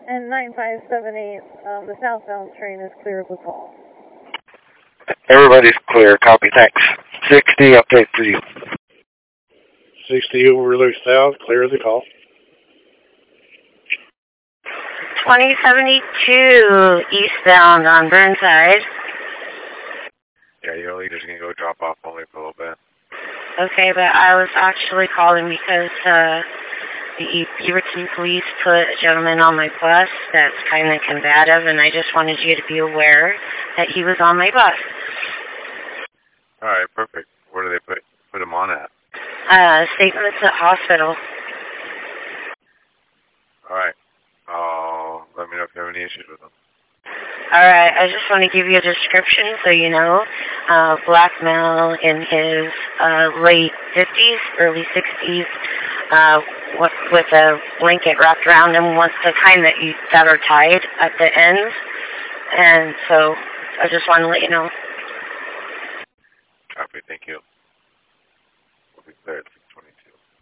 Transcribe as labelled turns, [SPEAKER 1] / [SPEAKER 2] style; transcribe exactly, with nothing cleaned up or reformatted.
[SPEAKER 1] And nine five seven eight, um, the southbound train is clear of the call.
[SPEAKER 2] Everybody's clear. Copy. Thanks. sixty, update for you.
[SPEAKER 3] sixty Overlook South, clear of the call.
[SPEAKER 4] twenty seventy-two eastbound on Burnside.
[SPEAKER 5] Yeah, your leader's going to go drop off only for a little bit.
[SPEAKER 4] Okay, but I was actually calling because uh, the Beaverton police put a gentleman on my bus that's kind of combative, and I just wanted you to be aware that he was on my bus.
[SPEAKER 5] All right, perfect. Where do they put put him on at?
[SPEAKER 4] Uh, Saint Vincent Hospital.
[SPEAKER 5] All right. Uh, let me know if you have any issues with him.
[SPEAKER 4] All right, I just want to give you a description so you know. Uh, black male in his uh, late fifties, early sixties, uh, with, with a blanket wrapped around him, what's the kind that you that are tied at the ends. And so I just want to let you know.